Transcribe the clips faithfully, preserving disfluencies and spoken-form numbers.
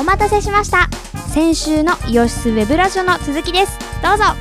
お待たせしました。先週のイオシスウェブラジオの続きです。どうぞ。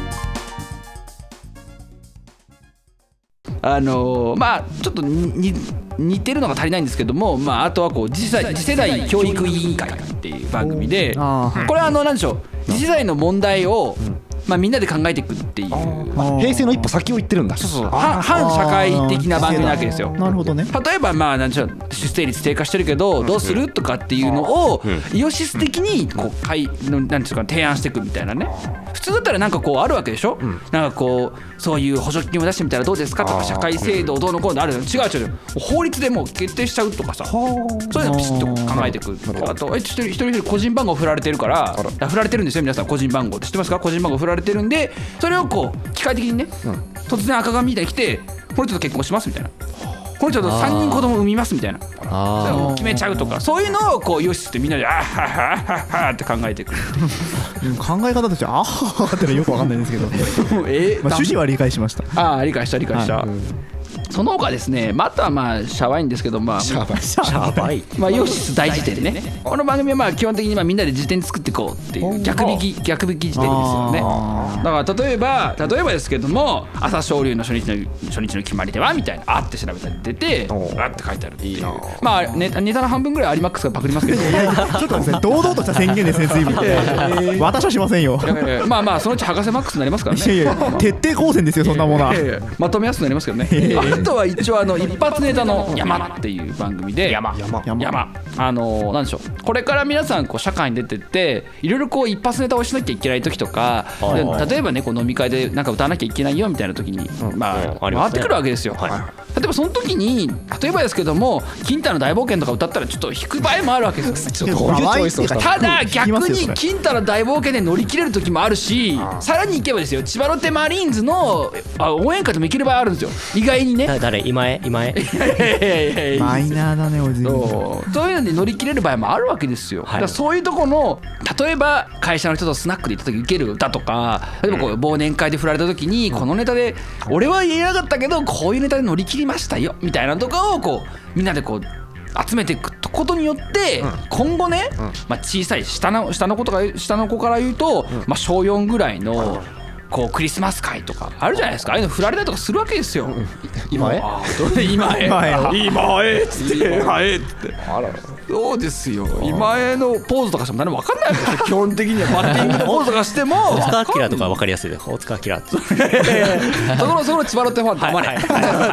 あのー、まあちょっとに似てるのが足りないんですけども、まあ、あとはこう次世代、次世代教育委員会っていう番組で、これはあの何でしょう、次世代の問題を、まあ、みんなで考えていくっていう、 平成の一歩先を言ってるんだ。 そうそう、反社会的な番組なわけですよ。 なるほどね。 例えばまあ何でしょう、出生率低下してるけどどうするとかっていうのをイオシス的にこう会のなんていうか提案していくみたいなね。普通だったらなんかこうあるわけでしょ、うん、なんかこうそういう補助金を出してみたらどうですかとか、社会制度どうのこうのあるの。違う違う、法律でもう決定しちゃうとかさ、そういうのをピシッと考えていく。あと一人一人一人個人番号振られてるから、振られてるんですよ皆さん。個人番号って知ってますか？個人番号振られてるんで、それをこう機械的にね、うん、突然赤紙みたいに来て、この人と結婚しますみたいな、この人とさんにん子供産みますみたいな、それを決めちゃうとか、そういうのをこうイオシスってみんなであっはっはっはっはって考えていく。 考え方としてあっはっはってのはよくわかんないんですけど、えーまあ、趣旨は理解しました。 ああ、理解した理解した、はい。うん、その他ですね、まあ、あとはまあシャワインですけど、まあシャワイシャワイまあイオシス大辞典ね。この番組はまあ基本的にまあみんなで辞典作っていこうっていう逆引き逆引き辞典ですよね。だから例えば例えばですけども、朝青龍の初日の初日の決まりではみたいな、あって調べたら出てあって書いてあるっていう。まあネタネタの半分ぐらいアリマックスがパクりますけど、 いやいやちょっとですね、堂々とした宣言ですね随分。私はしませんよ。 まあまあそのうち博士マックスになりますからね。 いやいや徹底抗戦ですよそんなものは。 まとめやすくなりますけどね。あとは一応あの一発ネタの山っていう番組で、山山山あのなんでしょう、これから皆さんこう社会に出てっていろいろこう一発ネタをしなきゃいけない時とか、例えばねこう飲み会でなんか歌わなきゃいけないよみたいな時に、まあ回ってくるわけですよ。例えばその時に例えばですけども、金太の大冒険とか歌ったらちょっと引く場合もあるわけです。ただ逆に金太の大冒険で乗り切れる時もあるし、さらにいけばですよ、千葉ロッテマリーンズの応援歌でもいける場合あるんですよ、意外にね。 誰？今江今江マイナーだねおじい。 そうそういうので乗り切れる場合もあるわけですよ、はい、だからそういうとこの例えば会社の人とスナックで行った時受ける歌とか、例えばこう忘年会で振られた時にこのネタで俺は言えなかったけどこういうネタで乗り切りましたよみたいなとかをこうみんなでこう集めていくことによって今後ね、まあ、小さい下の下の子とか下の子から言うと、まあ、しょうよんぐらいのこうクリスマス会とかあるじゃないですか。ああいうの振られたりとかするわけですよ。 今へ今へ今へっつって今へっつって、そうですよ。今へのポーズとかしても何も分かんないわけですよ基本的には。バッティングのポーズとかしても大塚明とか分かりやすいで、大塚明ってそこのそこの千葉ロッテファン黙れ。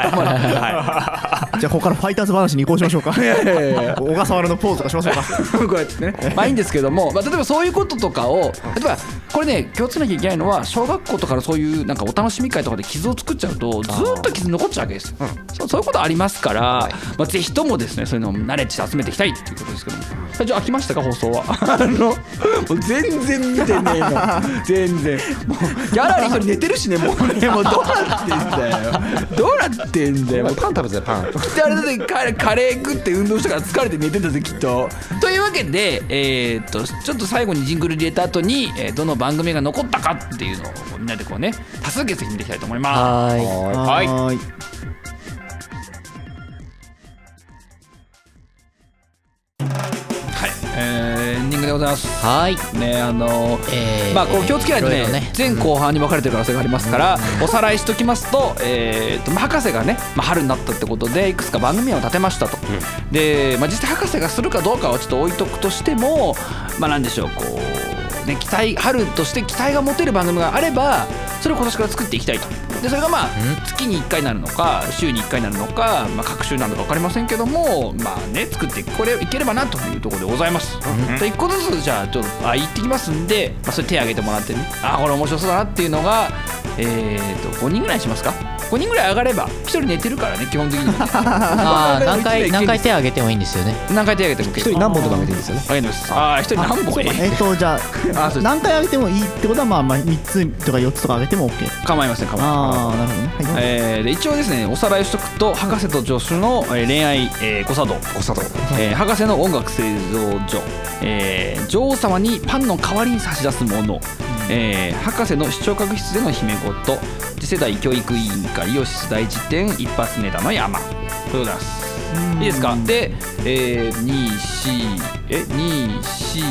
じゃあここからファイターズ話に移行しましょうか。小笠原のポーズとかしましょうか。 こうやってね、まあいいんですけども、まあ、例えばそういうこととかを、例えばこれね気をつけなきゃいけないのは、小学校とかのそういうなんかお楽しみ会とかで傷を作っちゃうとずっと傷残っちゃうわけですよ、うん、そうそういうことありますから、はい、まあ、ぜひともですねそういうのをナレッジ集めていきたいっていうことですけども、じゃあ飽きましたか放送は。あのもう全然見てねえの全然もうギャラリー一人寝てるしね、もうねもうどうなってんだよどうなってんだよ。 パン食べてたパンきっとあれだってカレー、カレー食って運動したから疲れて寝てたぜきっと。というわけで、えー、っとちょっと最後にジングル入れた後に、えー、どの番組が残ったかっていうのをみんなでこうね多数決で見ていきたいと思います。 はいはい。えー、エンディングでございます。 はいね、あのーえー、まあこう気をつけないと ね, ね前後半に分かれてる可能性がありますから、うん、おさらいしときますと、えーとまあ、博士がね、まあ、春になったってことでいくつか番組を立てましたと、うん、で、まあ、実際博士がするかどうかはちょっと置いとくとしても、まあなんでしょうこう、ね、期待春として期待が持てる番組があればそれを今年から作っていきたいと。でそれがまあ月にいっかいになるのか週にいっかいになるのか、まあ、各週なのか分かりませんけども、まあね作ってこれいければなというところでございます、うん、でいっこずつじゃあちょっとあ言ってきますんで、まあ、それ手挙げてもらってね、あこれ面白そうだなっていうのが、えー、とごにんぐらいにしますか。ごにんぐらい上がればひとり寝てるからね基本的には、ね、 あ何回何回手挙げてもいいんですよね。 何回手挙げてもひとり何本とか挙げていいんですよね。 あげてますああひとり何本えっとじゃああ何回挙げてもいいってことは、まあまあみっつとかよっつとか挙げても OK。 構いません構いません。 ああなるほどね、はい。 えー、で一応ですねおさらいしとくと、博士と助手の恋愛、えー、誤作動、 誤作動、 えー、博士の音楽製造所、えー、女王様にパンの代わりに差し出すもの、えー、博士の視聴覚室での姫事、次世代教育委員会イオシス大辞典一発ネタの山、これでございます。いいですか。で、えー、に、し、え、に、し、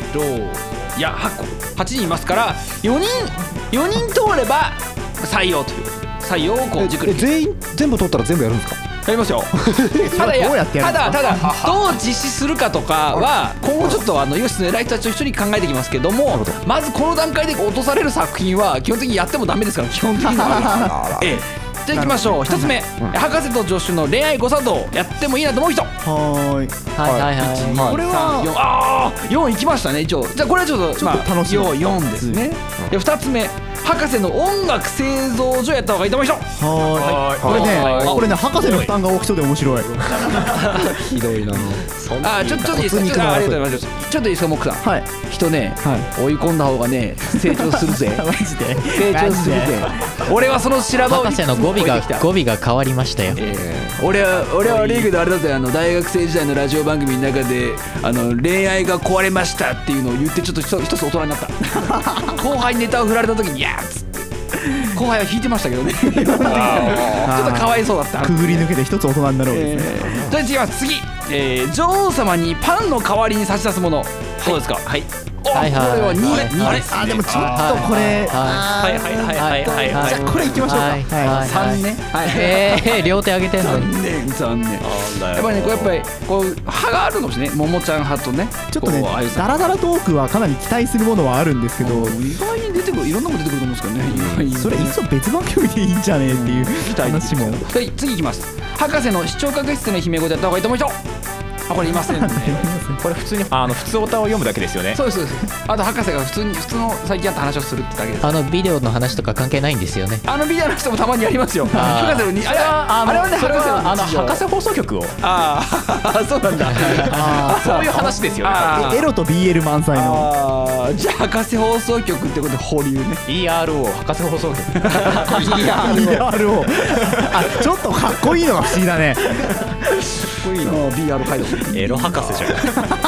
といやはちこはちにんいますからよにんよにん通れば採用という採用をこう軸に全員全部取ったら全部やるんですか？ やりますよただいやどうやってやるたんですかだただどう実施するかとかは今後ちょっとあのイオシスの偉い人たちと一緒に考えていきますけども、まずこの段階で落とされる作品は基本的にやってもダメですから基本的にはええじゃあいきましょう。一つ目、博士と助手の恋愛誤作動やってもいいなと思う人。 はーい。 はいはいはい。 これはよんああよんいきましたね一応。じゃあこれはちょっとちょっと楽しみまあよんですね。でふたつめ、博士の音楽製造所やった方がいいと思う人。 はーい。これね、これね博士の負担が大きそうで面白い。 ひどいな。 あちょっといいですか。ちょっとありがとうございます。ちょっといいですかモックさん。 はい。 人ね、 は追い込んだ方がね成長するぜ。 マジで。 成長するぜ。俺はその修羅場を博士の語尾が語尾が変わりましたよ。 俺は俺は悪いけどあれだったよ、あの大学生時代のラジオ番組の中であの恋愛が壊れましたっていうのを言ってちょっと一つ大人になった後輩にネタを振られた時にいやーっつって後輩は引いてましたけどねちょっとかわいそうだった。 くぐり抜けて一つ大人になろうですね。 じゃあ次は次、えー、女王様にパンの代わりに差し出すもの、どうですか。はいはいはいこれはにです。 あでもちょっとこれ。 はいはいはいはいはいはい。 じゃあこれいきましょうか。 はいはいさんね。 ええ両手上げてんのに。 残念残念。やっぱりねこうやっぱりこう派があるのかもしれない。ももちゃん派とね。 ちょっとねこうああいうさダラダラトークはかなり期待するものはあるんですけど、 意外に出てくるいろんなもの出てくると思うんですけどね。意外にそれいっそ別番組でいいんじゃねえっていう話も。 はい次いきます。博士の視聴覚室の姫声でやった方がいいと思う人。あこれいませんね。 これ普通にあの普通オタを読むだけですよね。 そうですそうです。あと博士が普通に普通の最近あった話をするってだけです。 あのビデオの話とか関係ないんですよね。 あのビデオの人もたまにやりますよ。 あー博士のにあれはあのあれはねそれ博士のはあの日常博士放送局をああそうなんだ。 あそういう話ですよね。 あーエロと ビーエル 満載の。 あーじゃあ博士放送局ってことで保留ね。 イーアールオー 博士放送局。 イーアールオー あちょっとかっこいいのが不思議だね。 こいいな ビーアール 解読。 エロ博士じゃん。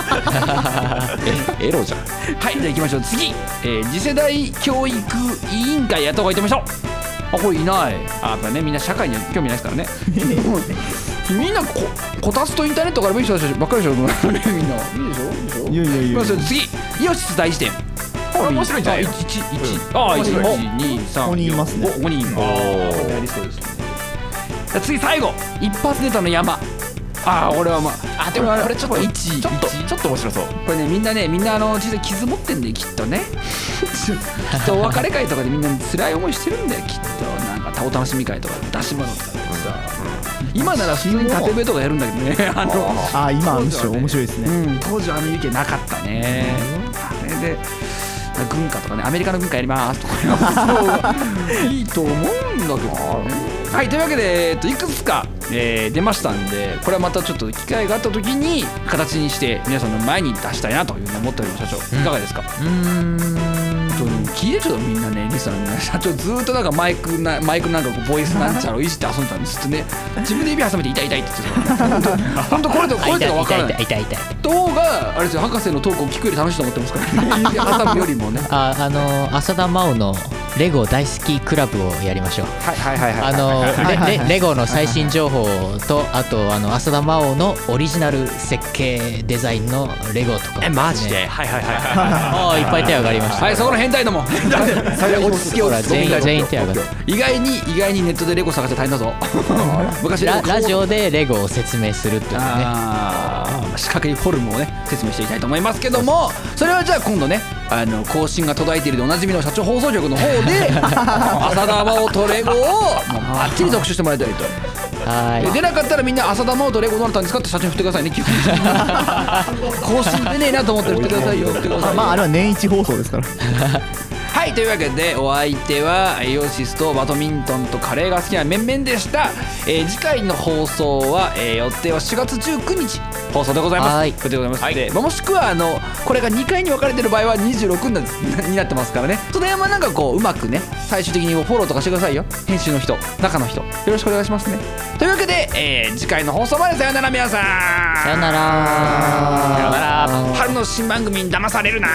エロじゃん。 はいじゃあ行きましょう次、えー、次世代教育委員会やった方がいいと思いましょう。あこれいない。あやっぱねみんな社会には興味ないですからねみんなここたつとインターネットから見る人たちばっかりでしょみんないいでしょいいでしょ。 いやいやいやまず次イオシス大辞典。 これ面白いんじゃないの。 いちいちあいちいちにさんここにいますねごにん。おおやりそうですね。じゃあ次最後一発ネタの山。ああ俺はまああでもこれちょっといちちょっとちょっと面白そう。 これねみんなねみんなあの実際傷持ってんだよきっとねきっとお別れ会とかでみんな辛い思いしてるんだよきっと。なんかお楽しみ会とか出し物とかでさ、今なら普通に縦笛とかやるんだけどねあのあー今むしろ面白いですね。 うん当時はあの勇気なかったね。あれで軍歌とかねアメリカの軍歌やりますとかいいと思うんだけどね。はいというわけで、えっと、いくつか、えー、出ましたんでこれはまたちょっと機会があった時に形にして皆さんの前に出したいなというふうに思っております。社長いかがですか。 うーん。 聞いてちょっとみんなねリスナーの皆さん社長ずーっとなんかマイクなマイクなんかこうボイスなんちゃらをいじって遊んでたんですってね。自分で指挟めて痛い痛いって言ってた本当これとこれとが分からない。 痛い痛い痛い。 動画あれですよ博士のトークを聞くより楽しいと思ってますからね挟むよりもね。 ああの浅田真央のレゴ大好きクラブをやりましょう。 はいはいはいはい。 あのはいはいはいレレレゴの最新情報とあとあの浅田真央のオリジナル設計デザインのレゴとか、ね、 えマジで。はいはいはいはい。 ああいっぱい手上がりました。 はいそこの変態ども落ち着けほら落ち着け全員全員手上がる。 意外に意外にネットでレゴ探して大変だぞ昔ララジオオでレゴを説明するっていうね。 あー四角いフォルムをね説明していきたいと思いますけども、それはじゃあ今度ねあの更新が途絶えているでおなじみの社長放送局の方で浅田真央とレゴをもうバッチリ特集してもらいたいと。 はいで出なかったらみんな浅田真央とレゴどうなったんですかって社長に振ってくださいね基本的に更新出ねえなと思って振ってくださいよ振ってくださいよ。 まああれは年一放送ですから。 はいというわけでお相手はイオシスとバドミントンとカレーが好きな面々でした。えー、次回の放送は、えー、予定はしがつじゅうくにち放送でございます。 はいということでございます。でまあもしくはあのこれがにかいに分かれてる場合はにじゅうろくになになってますからね。その辺はなんかこううまくね最終的にフォローとかしてくださいよ編集の人中の人よろしくお願いしますね。というわけで、えー、次回の放送までさよなら皆さん。 さよなら。 さよなら。 春の新番組に騙されるな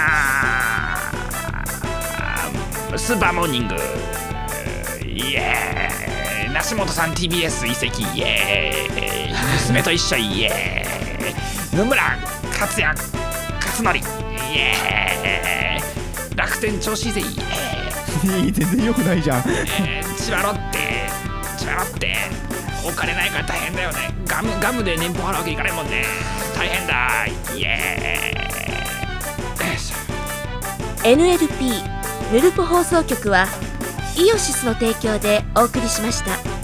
スーパーモーニングイエーイ梨本さん ティービーエス 移籍イエーイ娘と一緒イエーイ野村克也克辰徳、イエーイ。楽天調子いいぜ、イエいい全然良くないじゃん。 ーイ。えー、千葉ロッテ千葉ロッテお金ないから大変だよね。ガムガムで年俸払うわけいかないもんね。大変だ、イエーイ。よいしょ。 エヌエルピー ヌルポ放送局はイオシスの提供でお送りしました。